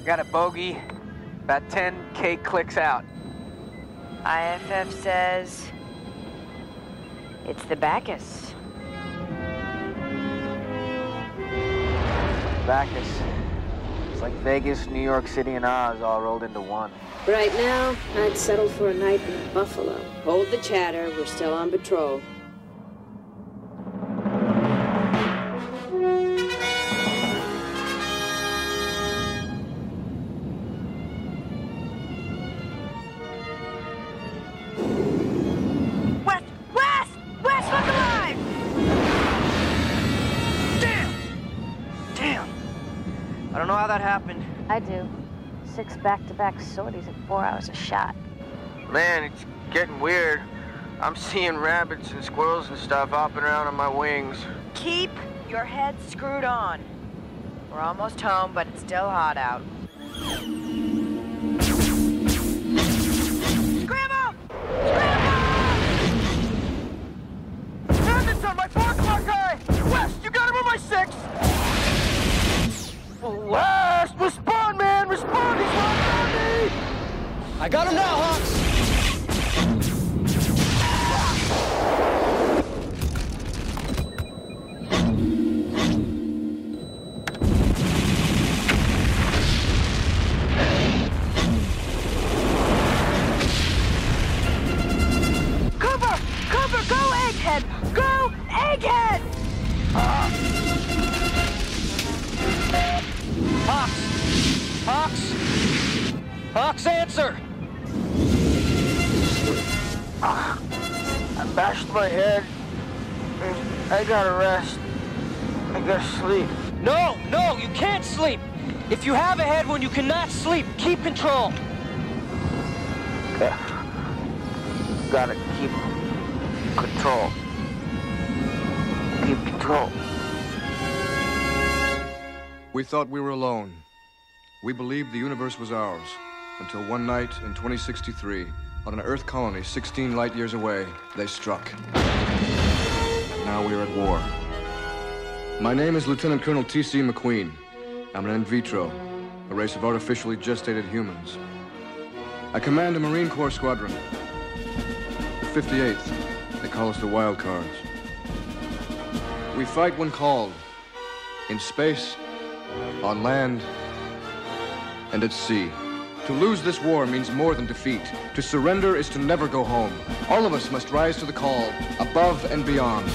Got a bogey, about 10K clicks out. IFF says it's the Bacchus. Bacchus. It's like Vegas, New York City, and Oz all rolled into one. Right now, I'd settle for a night in Buffalo. Hold the chatter, we're still on patrol. West, look alive! Damn! I don't know how that happened. I do. 6 back-to-back sorties at 4 hours a shot. Man, it's getting weird. I'm seeing rabbits and squirrels and stuff hopping around on my wings. Keep your head screwed on. We're almost home, but it's still hot out. Scramble! Rabbits on my 4 o'clock eye! West, you got him on my 6! West, respond, man! Respond! He's right on me! I got him now, Hawks! Cover! Go, Egghead! Go, Egghead! Hawks, answer! I bashed my head. I gotta rest. I gotta sleep. No, you can't sleep! If you have a head wound, you cannot sleep. Keep control. Gotta keep control. Keep control. We thought we were alone. We believed the universe was ours. Until one night in 2063, on an Earth colony 16 light years away, they struck. Now we are at war. My name is Lieutenant Colonel T.C. McQueen. I'm an in vitro, a race of artificially gestated humans. I command a Marine Corps squadron. The 58th. They call us the Wild Cards. We fight when called. In space, on land, and at sea. To lose this war means more than defeat. To surrender is to never go home. All of us must rise to the call, above and beyond.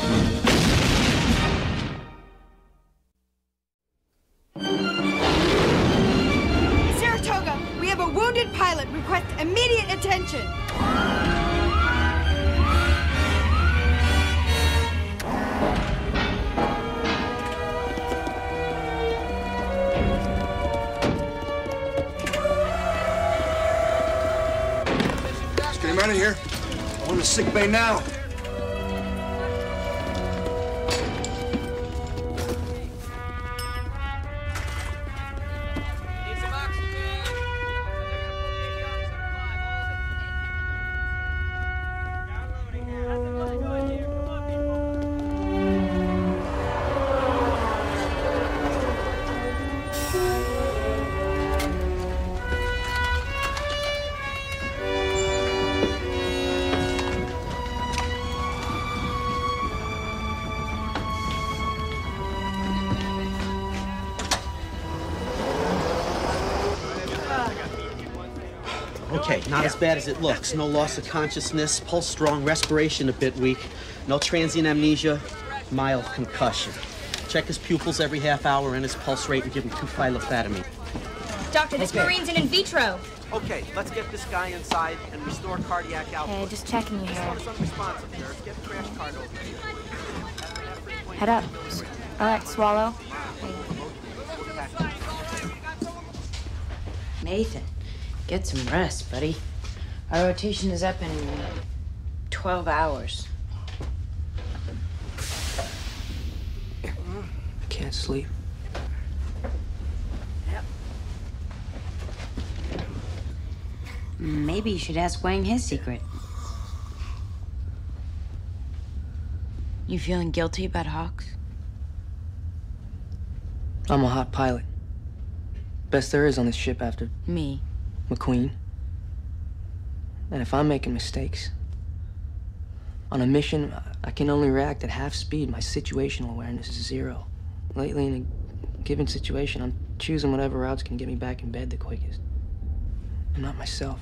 Saratoga, we have a wounded pilot. Request immediate attention. Get him out of here. I want the sick bay now. Okay, not as bad as it looks. No loss of consciousness, pulse strong, respiration a bit weak, no transient amnesia, mild concussion. Check his pupils every half hour and his pulse rate and give him 2-phylothioamine. Doctor, this Marine's in vitro. Okay, let's get this guy inside and restore cardiac output. Hey, just checking you This here. one is unresponsive, nurse. Get the crash card over here. Head up. All right, swallow. Nathan, get some rest, buddy. Our rotation is up in 12 hours. I can't sleep. Maybe you should ask Wang his secret. You feeling guilty about Hawks? I'm a hot pilot. Best there is on this ship after Me. McQueen. And if I'm making mistakes, on a mission, I can only react at half speed. My situational awareness is 0. Lately, in a given situation, I'm choosing whatever routes can get me back in bed the quickest. I'm not myself.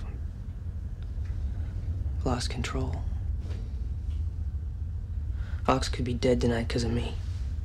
I've lost control. Hawks could be dead tonight because of me.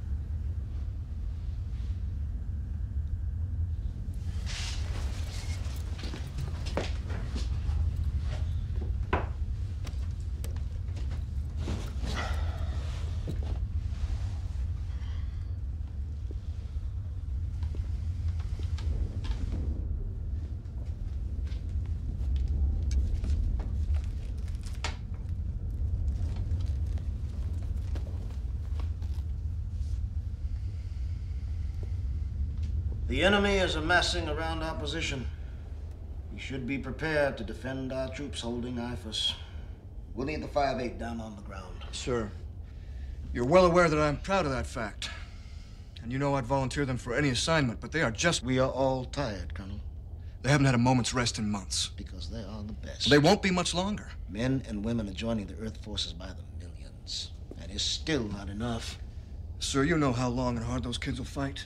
The enemy is amassing around our position. We should be prepared to defend our troops holding IFOS. We'll need the 5-8 down on the ground. Sir, you're well aware that I'm proud of that fact. And you know I'd volunteer them for any assignment, but they are just... We are all tired, Colonel. They haven't had a moment's rest in months. Because they are the best. They won't be much longer. Men and women are joining the Earth forces by the millions. That is still not enough. Sir, you know how long and hard those kids will fight.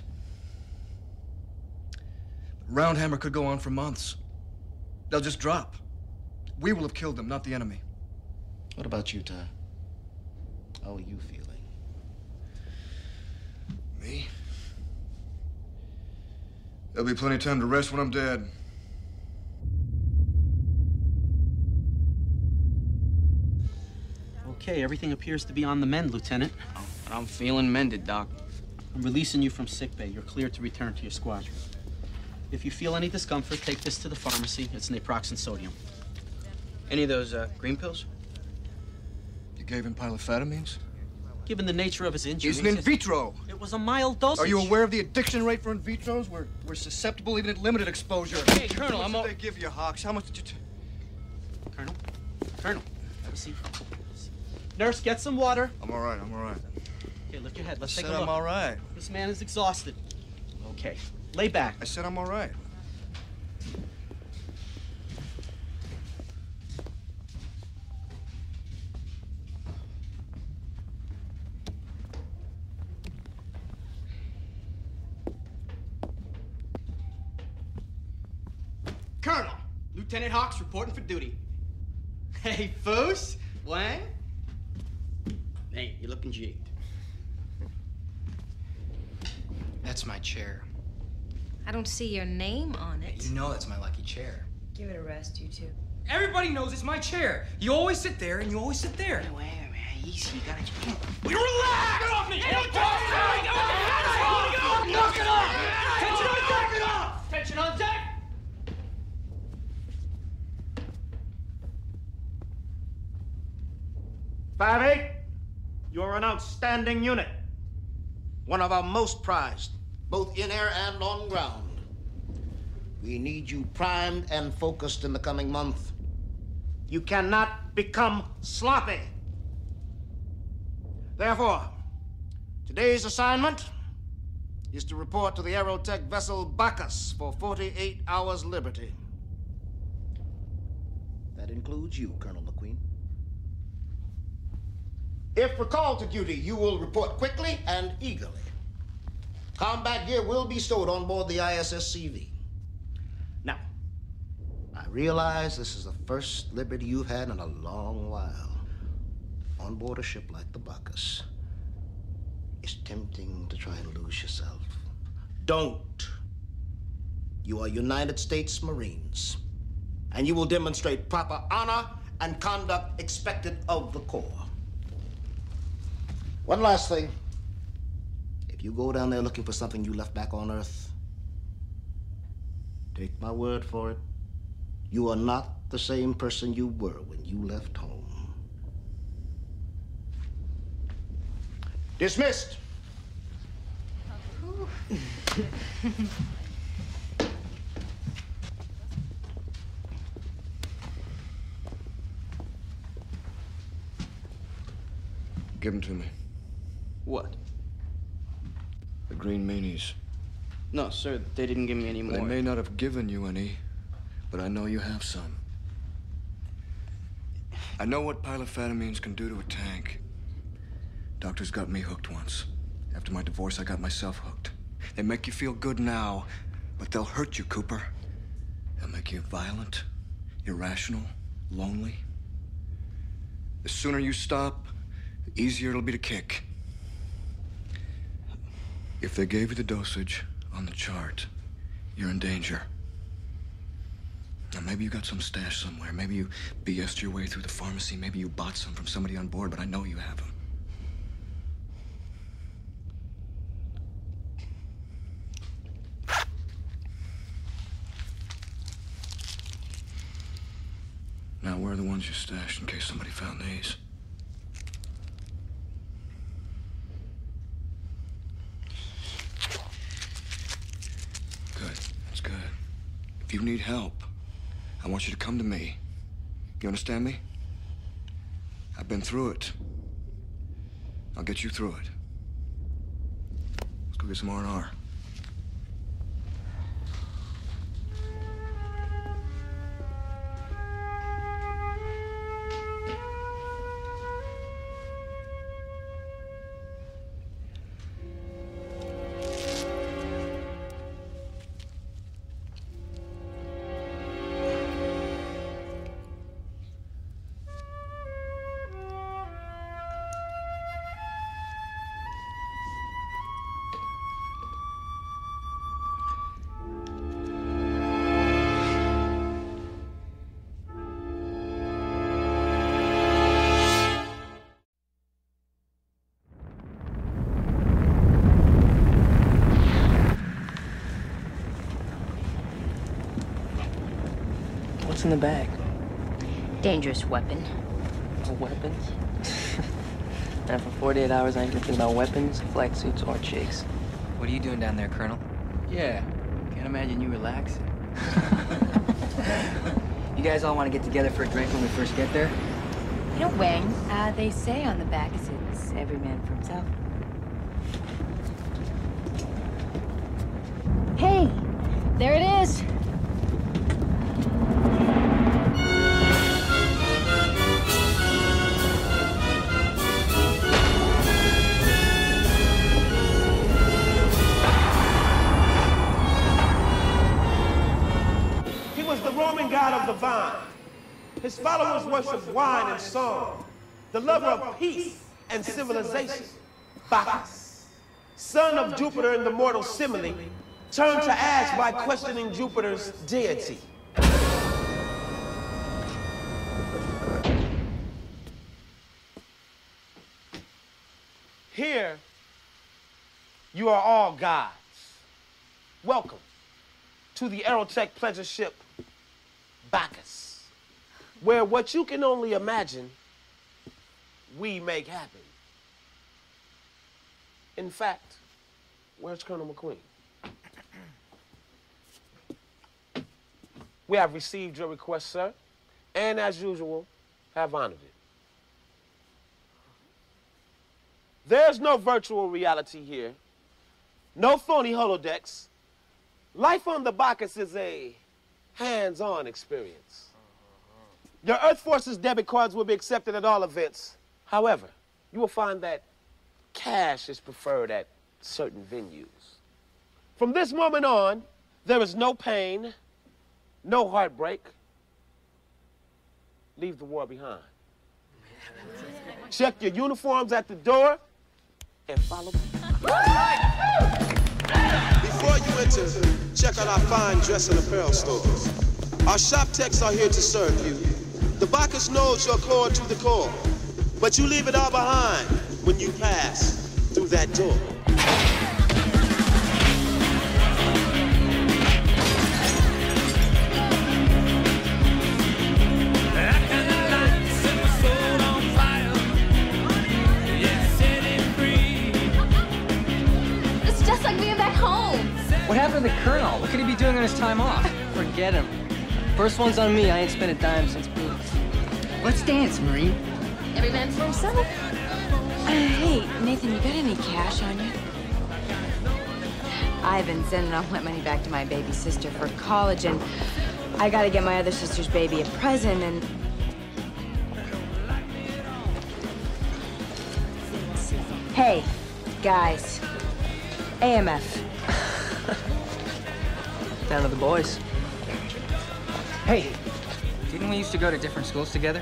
Roundhammer could go on for months. They'll just drop. We will have killed them, not the enemy. What about you, Ty? How are you feeling? Me? There'll be plenty of time to rest when I'm dead. Okay, everything appears to be on the mend, Lieutenant. I'm feeling mended, Doc. I'm releasing you from sickbay. You're cleared to return to your squadron. If you feel any discomfort, take this to the pharmacy. It's naproxen sodium. Any of those green pills? You gave him pilofatamines? Given the nature of his injuries... He's in vitro! It was a mild dosage. Are you aware of the addiction rate for in vitros? We're susceptible even at limited exposure. Hey, Colonel, How much did they give you, Hawks? How much did you... Colonel, have a seat. Nurse, get some water. I'm all right, I'm all right. Okay, lift your head. Let's take a I said look. I'm all right. This man is exhausted. Okay, lay back. I said I'm all right. Colonel, Lieutenant Hawks reporting for duty. Hey, Foos, Wang? Hey, you're looking jigged. That's my chair. I don't see your name on it. You know that's my lucky chair. Give it a rest, you two. Everybody knows it's my chair. You always sit there, and you always sit there. Wait, man, easy. You gotta... Relax! Get off me! Hey, don't talk to me! Knock it off! Tension on deck! Knock it off! Tension on deck! You're an outstanding unit. One of our most prized, both in air and on ground. We need you primed and focused in the coming month. You cannot become sloppy. Therefore, today's assignment is to report to the Aerotech vessel Bacchus for 48 hours liberty. That includes you, Colonel McQueen. If recalled to duty, you will report quickly and eagerly. Combat gear will be stowed on board the ISS CV. Now, I realize this is the first liberty you've had in a long while. On board a ship like the Bacchus, it's tempting to try and lose yourself. Don't. You are United States Marines, and you will demonstrate proper honor and conduct expected of the Corps. One last thing. If you go down there looking for something you left back on Earth, take my word for it, you are not the same person you were when you left home. Dismissed. Give them to me. What? The green meanies. No, sir, they didn't give me any more. They may not have given you any, but I know you have some. I know what pilofatamines can do to a tank. Doctors got me hooked once. After my divorce, I got myself hooked. They make you feel good now, but they'll hurt you, Cooper. They'll make you violent, irrational, lonely. The sooner you stop, the easier it'll be to kick. If they gave you the dosage on the chart, you're in danger. Now, maybe you got some stash somewhere. Maybe you BS'd your way through the pharmacy. Maybe you bought some from somebody on board, but I know you have them. Now, where are the ones you stashed in case somebody found these? Good. That's good. If you need help, I want you to come to me. You understand me? I've been through it. I'll get you through it. Let's go get some R&R. What's in the bag? Dangerous weapon. Weapons? And for 48 hours, I ain't gonna think about weapons, flight suits, or chicks. What are you doing down there, Colonel? Yeah, can't imagine you relaxing. You guys all want to get together for a drink when we first get there? You know, Wang, they say on the back it's every man for himself. Hey, there it is. Roman god of the vine. His followers worship wine and song, the lover of peace and civilization, Bacchus. Son of Jupiter in the mortal simile, turned to ash by questioning Jupiter's deity. Here, you are all gods. Welcome to the Aerotech pleasure ship Bacchus, where what you can only imagine, we make happen. In fact, where's Colonel McQueen? We have received your request, sir, and as usual, have honored it. There's no virtual reality here, no phony holodecks. Life on the Bacchus is a hands-on experience. Your Earth Forces debit cards will be accepted at all events. However, you will find that cash is preferred at certain venues. From this moment on, there is no pain, no heartbreak. Leave the war behind. Check your uniforms at the door and follow me. Before you enter, check out our fine dress and apparel stores. Our shop techs are here to serve you. The Bacchus knows your core to the core, but you leave it all behind when you pass through that door. It's just like being back home. What happened to the Colonel? What could he be doing on his time off? Forget him. First one's on me. I ain't spent a dime since Boots. Let's dance, Marine. Every man for himself. Hey, Nathan, you got any cash on you? I've been sending all my money back to my baby sister for college, and I gotta get my other sister's baby a present, and... Hey, guys. AMF. Down to the boys. Hey, didn't we used to go to different schools together?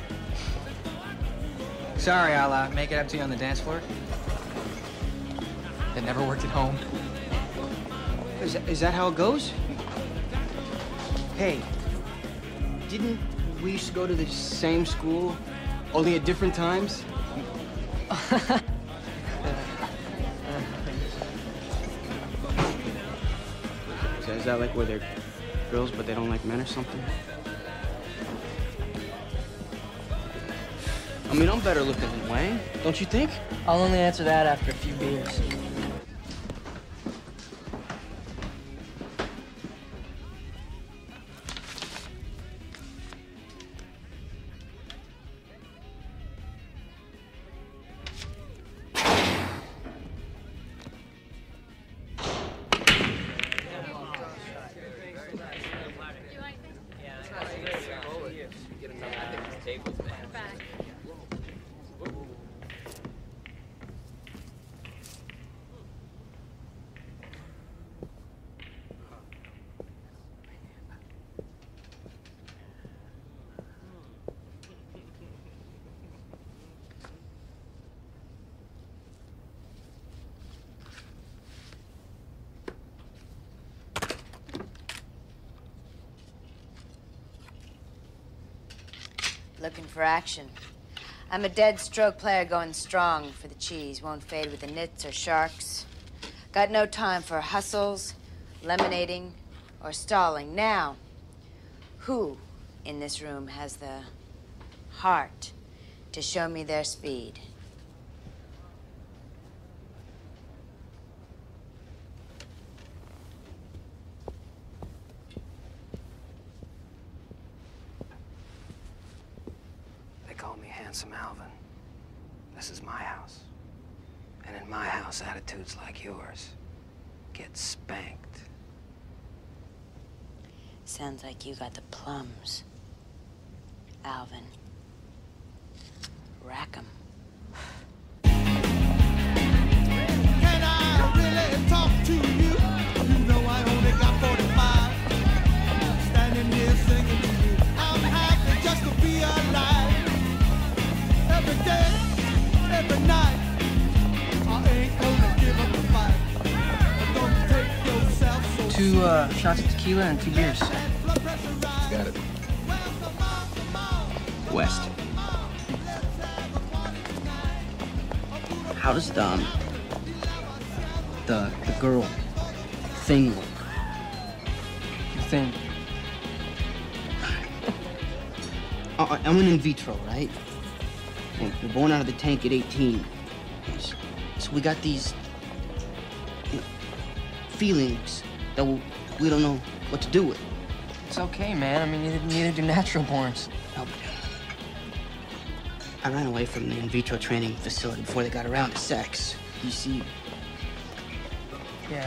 Sorry, I'll make it up to you on the dance floor. That never worked at home. Is that how it goes? Hey, didn't we used to go to the same school, only at different times? Is that like where they're girls but they don't like men or something? I mean, I'm better looking than Wayne, don't you think? I'll only answer that after a few beers. Looking for action. I'm a dead stroke player going strong for the cheese. Won't fade with the nits or sharks. Got no time for hustles, lemonading, or stalling. Now, who in this room has the heart to show me their speed? Handsome Alvin. This is my house. And in my house, attitudes like yours get spanked. Sounds like you got the plums, Alvin. Rack 'em. Can I really talk to you? You know I only got 45. Standing here singing to you. I'm happy just to be alive. Every day, every night, I ain't gonna give up the fight. Don't take yourself so 2 shots of tequila and 2 beers. Got it. West. How does the girl thing look? The thing? I'm an in vitro, right? We're born out of the tank at 18. So we got these feelings that we don't know what to do with. It's okay, man. I mean, neither do natural borns. No, I ran away from the in vitro training facility before they got around to sex. You see? Yeah.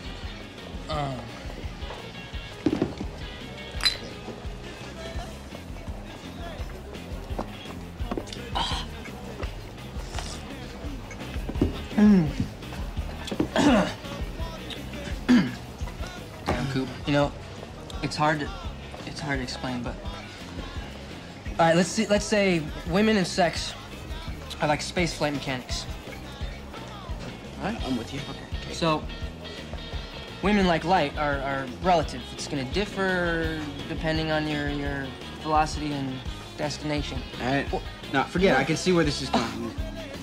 Damn, Coop. You know, it's hard to explain, but all right, let's say women and sex are like space flight mechanics. All right, I'm with you. Okay. So women like light are relative. It's gonna differ depending on your velocity and destination. All right. No, forget it. I can see where this is going.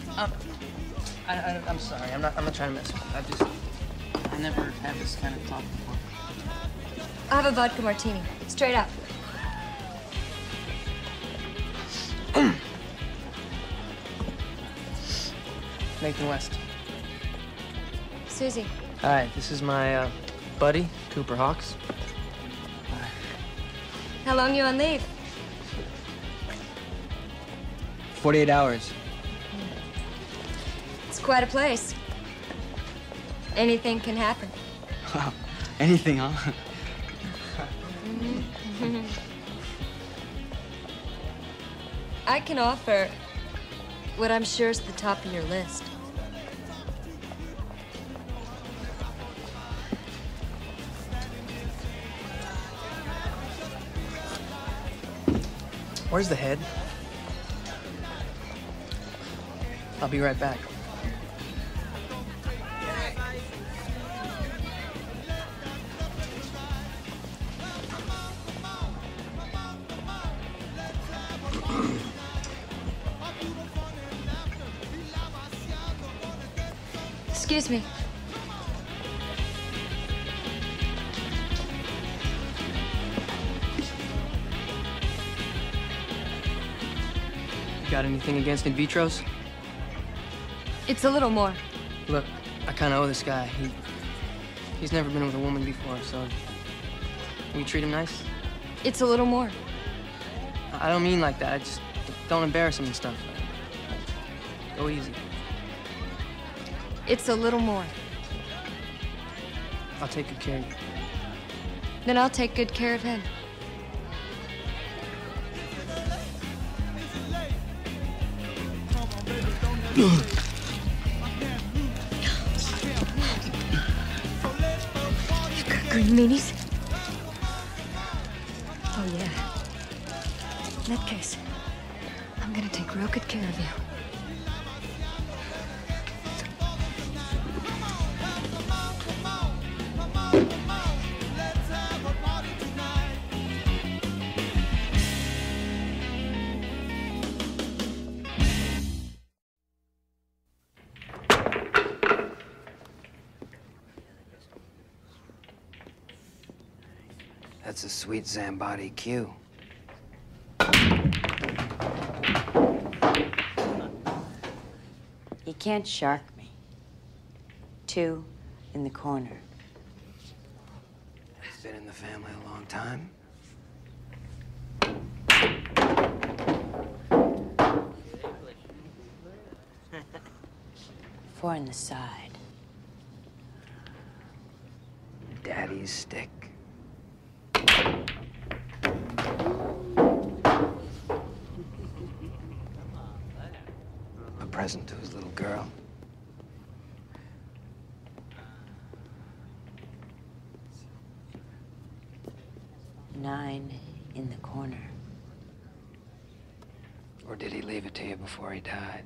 I'm sorry. I'm not trying to mess with you. I never had this kind of talk before. I'll have a vodka martini. Straight up. Nathan West. Susie. Hi, this is my buddy, Cooper Hawks. How long you on leave? 48 hours. It's quite a place. Anything can happen. Wow. Anything, huh? I can offer what I'm sure is the top of your list. Where's the head? I'll be right back. Excuse me. You got anything against in vitros? It's a little more. Look, I kind of owe this guy. He's never been with a woman before, so will you treat him nice? It's a little more. I don't mean like that. I just don't embarrass him and stuff. Go easy. It's a little more. I'll take good care of you. Then I'll take good care of him. You've got green meanies? Oh, yeah. In that case, I'm gonna take real good care of you. That's a sweet Zambati cue. You can't shark me. 2 in the corner. It's been in the family a long time. 4 in the side. Daddy's stick. A present to his little girl. Nine in the corner. Or did he leave it to you before he died?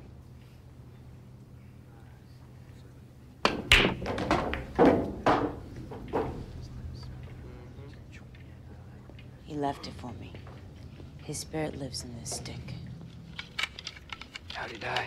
He left it for me. His spirit lives in this stick. How'd he die?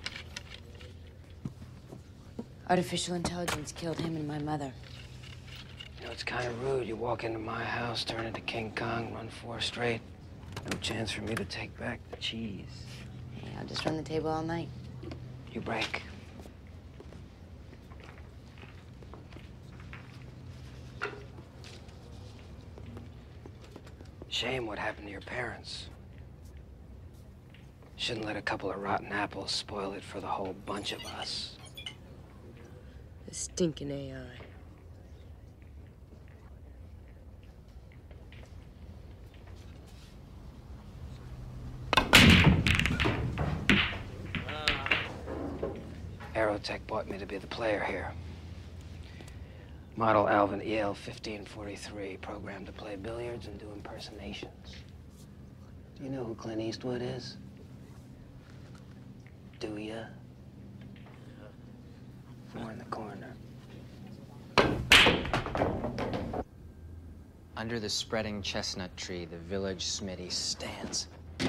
Artificial intelligence killed him and my mother. You know, it's kind of rude. You walk into my house, turn into King Kong, run 4 straight. No chance for me to take back the cheese. Hey, I'll just run the table all night. You break. Shame what happened to your parents. Shouldn't let a couple of rotten apples spoil it for the whole bunch of us. The stinking AI. Aerotech bought me to be the player here. Model Alvin EL 1543, programmed to play billiards and do impersonations. Do you know who Clint Eastwood is? Do ya? 4 in the corner. Under the spreading chestnut tree, the village smithy stands.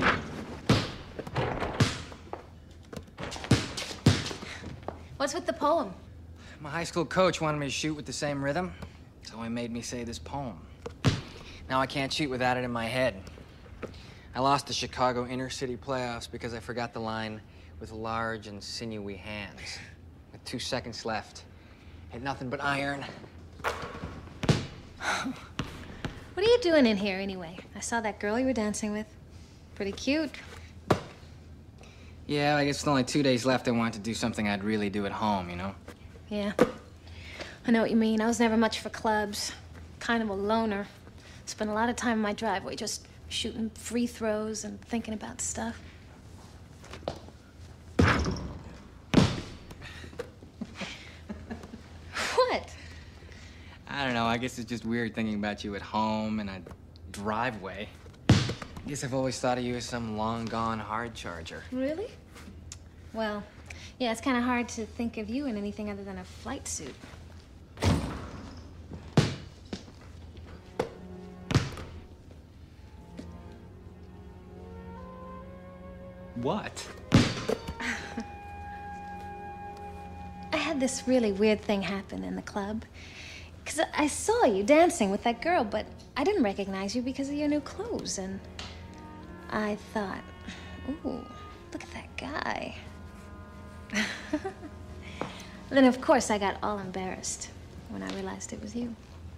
What's with the poem? My high school coach wanted me to shoot with the same rhythm, so he made me say this poem. Now I can't shoot without it in my head. I lost the Chicago inner-city playoffs because I forgot the line, with large and sinewy hands. With 2 seconds left, hit nothing but iron. What are you doing in here, anyway? I saw that girl you were dancing with. Pretty cute. Yeah, I guess with only 2 days left, I wanted to do something I'd really do at home, you know? Yeah. I know what you mean. I was never much for clubs. Kind of a loner. Spent a lot of time in my driveway just shooting free throws and thinking about stuff. What? I don't know. I guess it's just weird thinking about you at home in a driveway. I guess I've always thought of you as some long-gone hard charger. Really? Well, yeah, it's kind of hard to think of you in anything other than a flight suit. What? I had this really weird thing happen in the club. Because I saw you dancing with that girl, but I didn't recognize you because of your new clothes. And I thought, ooh, look at that guy. Then, of course, I got all embarrassed when I realized it was you.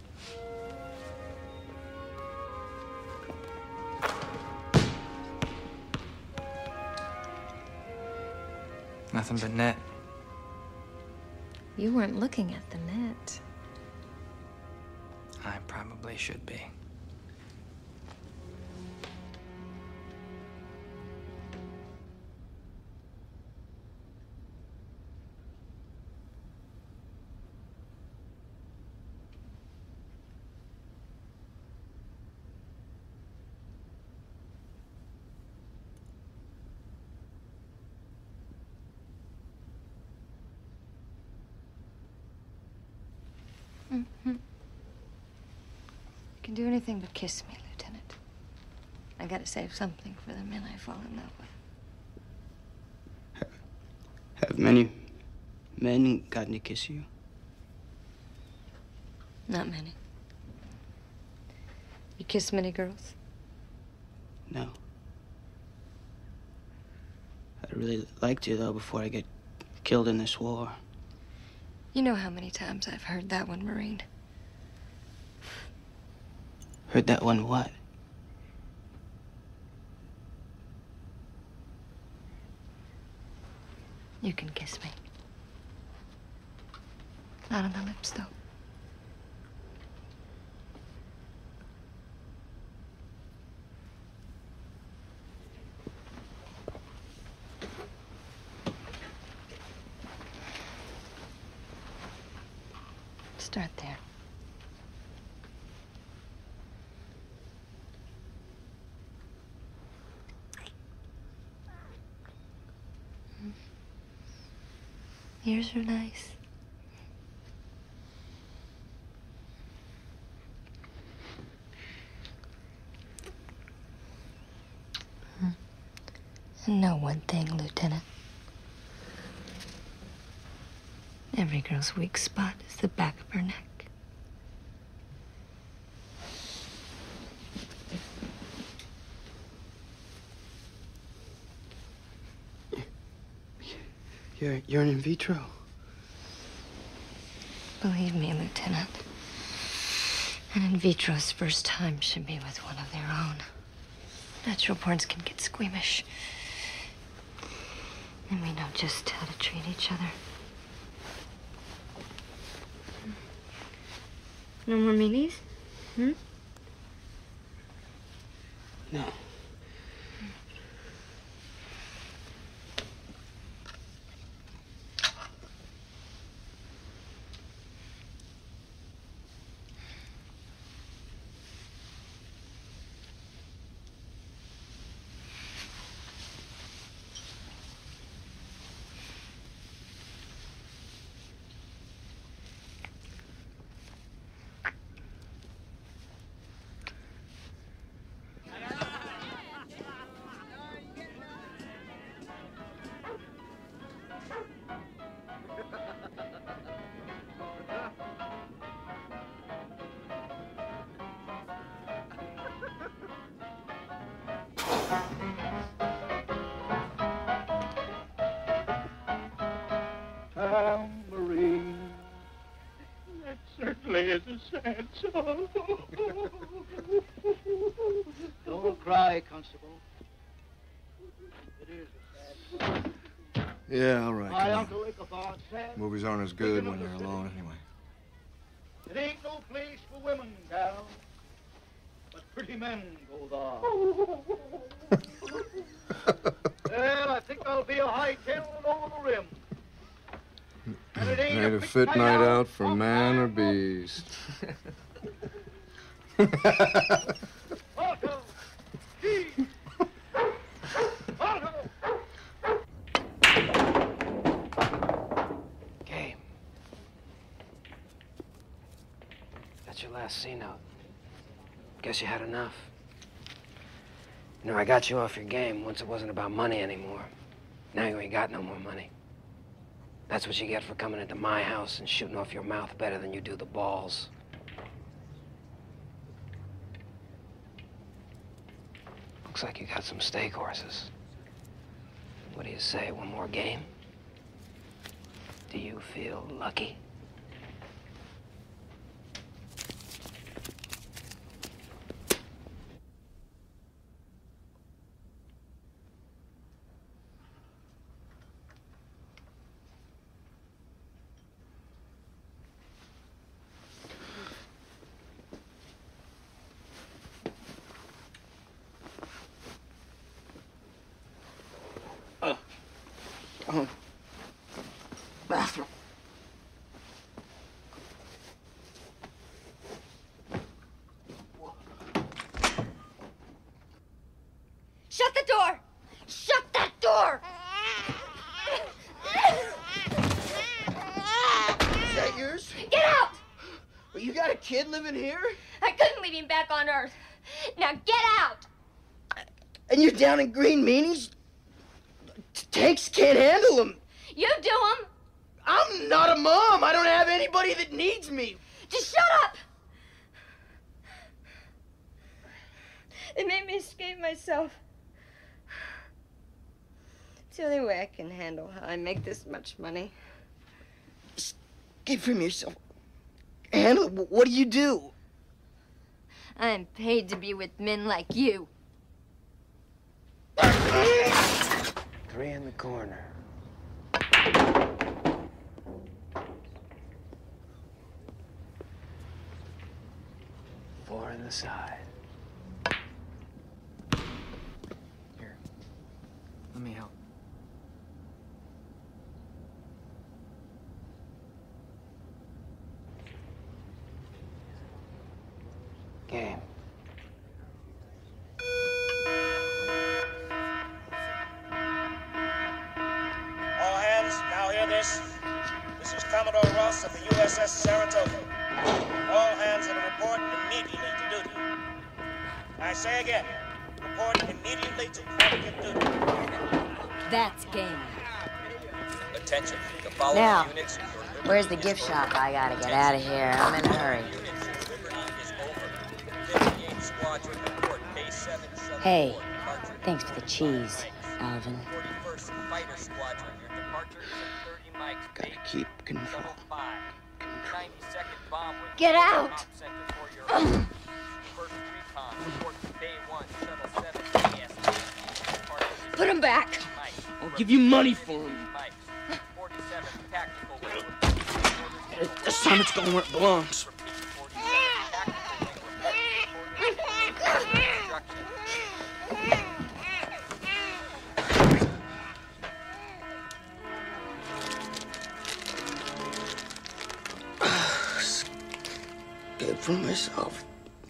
Nothing but net. You weren't looking at the net. I probably should be. Mm-hmm. You can do anything but kiss me, Lieutenant. I gotta save something for the men I fall in love with. Have many men gotten to kiss you? Not many. You kiss many girls? No. I'd really like to, though, before I get killed in this war. You know how many times I've heard that one, Marine. Heard that one what? You can kiss me. Not on the lips, though. Start there. Ears are nice. And know one thing, Lieutenant. Every girl's weak spot is the back of her neck. You're an in vitro. Believe me, Lieutenant. An in vitro's first time should be with one of their own. Natural borns can get squeamish. And we know just how to treat each other. No more meanies? Hmm? No. Tambourine. That certainly is a sad song. Don't cry, Constable. It is a sad song. Yeah, all right. My come Uncle on. Ichabod said... Movies aren't as good when you're alone, anyway. It ain't no place for women, gal, but pretty men goes on. Well, I think I'll be a hightailing over the rim. And it ain't a fit night out for man or beast. Game. That's your last C note. Guess you had enough. You know, I got you off your game once it wasn't about money anymore. Now you ain't got no more money. That's what you get for coming into my house and shooting off your mouth better than you do the balls. Looks like you got some stake horses. What do you say, one more game? Do you feel lucky? Bathroom. Shut the door! Shut that door! Is that yours? Get out! Well, you got a kid living here? I couldn't leave him back on Earth. Now get out! And you're down in Green Meanies? Tanks can't handle him. You do him! I'm not a mom. I don't have anybody that needs me. Just shut up! It made me escape myself. It's the only way I can handle how I make this much money. Escape from yourself. Handle it. What do you do? I'm paid to be with men like you. 3 in the corner. 4 in the side. Here. Let me help. Game. All hands, now hear this. This is Commodore Ross of the USS Saratoga. All hands are to report immediately to duty. I say again, report immediately to active duty. That's game. Attention, the following Now, units. where's the gift shop? I gotta get out of here. I'm in a hurry. Hey, thanks for the cheese, Alvin. Gotta keep control. Get out! Put him back. I'll give you money for him. This time it's going where it belongs. Escape from myself.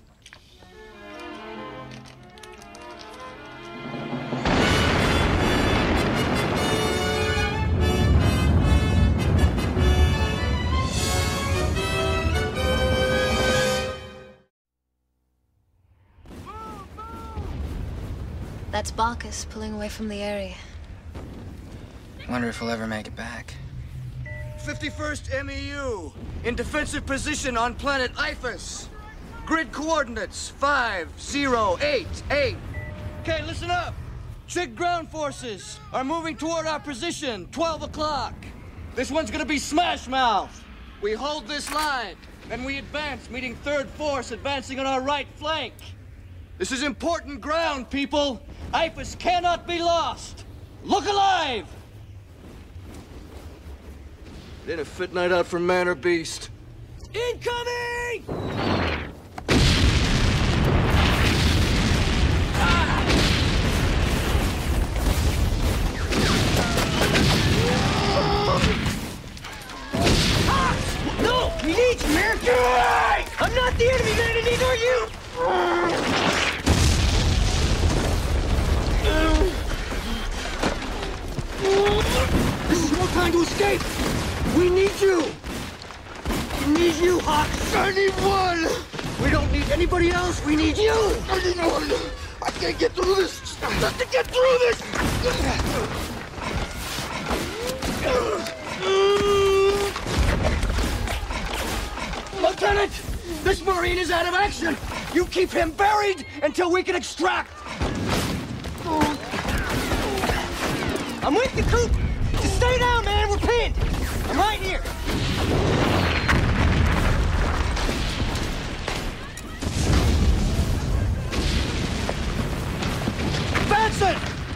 That's Bacchus pulling away from the area. Wonder if we'll ever make it back. 51st MEU, in defensive position on planet Iphus. Grid coordinates 5088. Okay, listen up. Trig ground forces are moving toward our position, 12 o'clock. This one's gonna be smash mouth. We hold this line, then we advance, meeting 3rd Force advancing on our right flank. This is important ground, people. Iphus cannot be lost. Look alive! It ain't a fit night out for man or beast. Incoming! No! We need you, man! I'm not the enemy, man, and neither are you! This is no time to escape! We need you! We need you, Hawks! Anyone! We don't need anybody else, we need you! Anyone! I can't get through this! I have to get through this! Lieutenant! This Marine is out of action! You keep him buried until we can extract! I'm with you, Coop! Just stay down, man! We're pinned! I'm right here! Benson!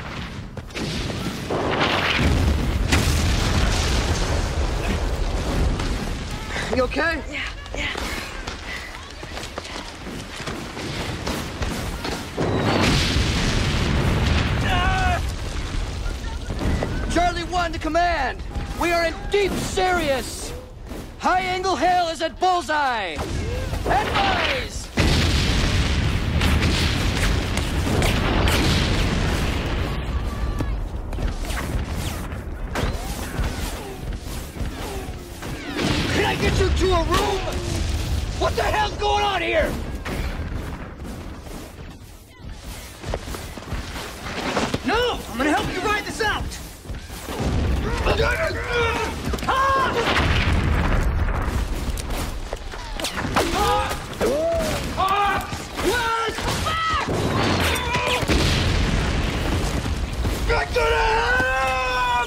You okay? Yeah. Charlie 1 to command! We are in deep serious! High-angle hail is at bullseye! Advise! Can I get you to a room? What the hell's going on here? No! I'm gonna help you ride this out! Back to the help!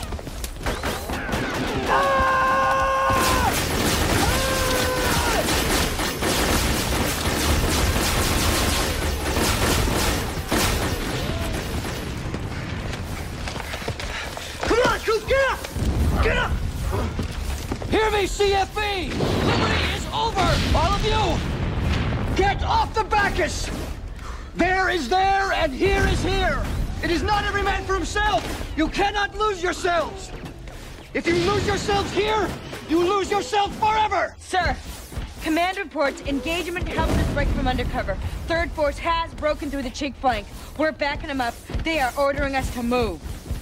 Come on, Coop, get up! Get up! Hear me, CFB! Liberty is over! All of you! Get off the Bacchus! There is there, and here is here! It is not every man for himself! You cannot lose yourselves! If you lose yourselves here, you lose yourself forever! Sir, command reports engagement helps us break from undercover. Third Force has broken through the cheek flank. We're backing them up. They are ordering us to move.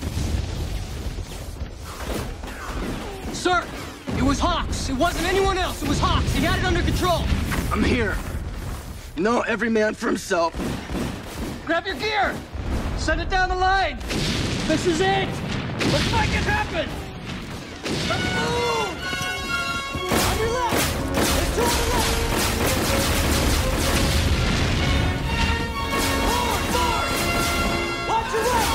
Sir, it was Hawks. It wasn't anyone else. It was Hawks. He had it under control. I'm here. No, every man for himself. Grab your gear. Send it down the line. This is it. Let's make it happen. Move! On your left. Let's go on the left. Forward, forward. Watch your right.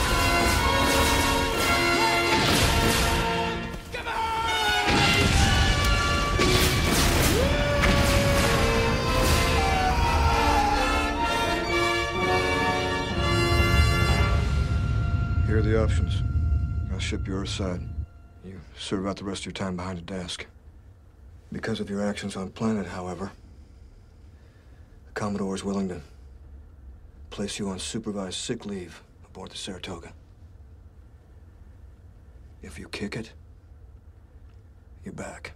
Here are the options. I'll ship you aside. You serve out the rest of your time behind a desk. Because of your actions on planet, however, the Commodore is willing to place you on supervised sick leave aboard the Saratoga. If you kick it, you're back.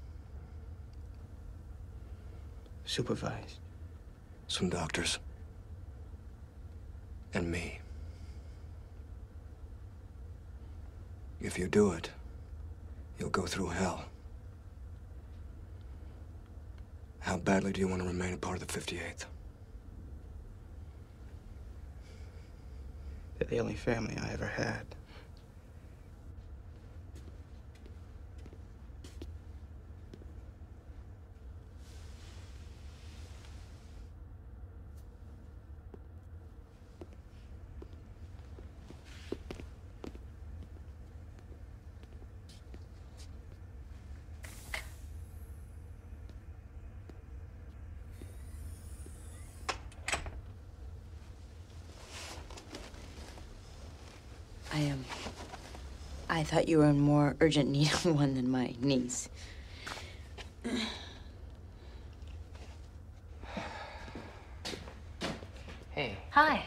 Supervised. Some doctors. And me. If you do it, you'll go through hell. How badly do you want to remain a part of the 58th? They're the only family I ever had. I thought you were in more urgent need of one than my niece. Hi.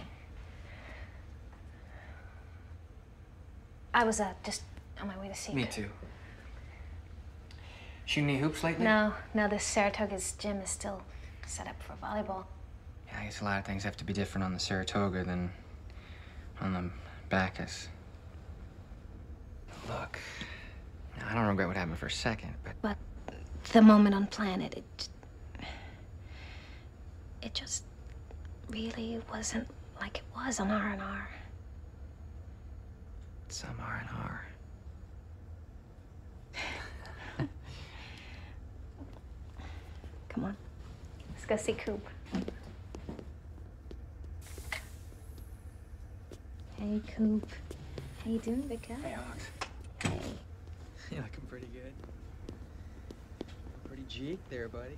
I was just on my way to see you. Me too. Shooting any hoops lately? No, this Saratoga's gym is still set up for volleyball. Yeah, I guess a lot of things have to be different on the Saratoga than on the Bacchus. Look, I don't regret what happened for a second, But the moment on Planet, it just really wasn't like it was on R&R. Some R&R. Come on, let's go see Coop. Hey, Coop. How you doing, big guy? Hey, Alex. Hey. You're looking pretty good. Pretty cheek there, buddy.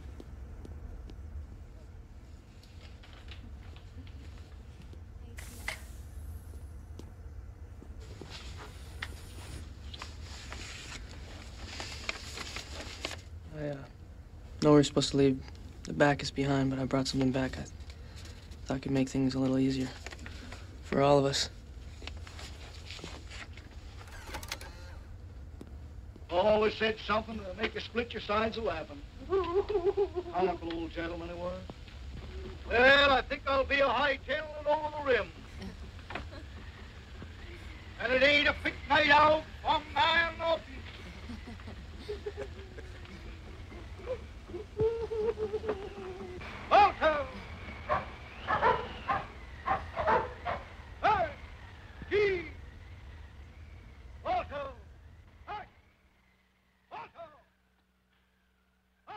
I know we're supposed to leave the Bacchus behind, but I brought something back I thought could make things a little easier for all of us. Always said something to make you split your sides of laughing. Comical old gentleman he was. Well, I think I'll be a hightailing over the rim. And it ain't a fit night out from nine nothing. Alto! Hey! Key! Alto! Hey! Alto! Hey!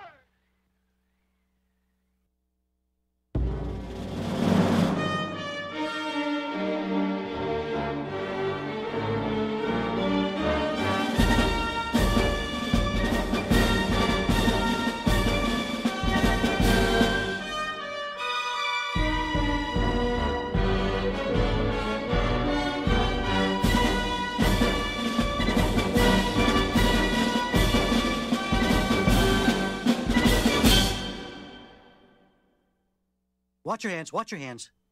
Watch your hands, watch your hands.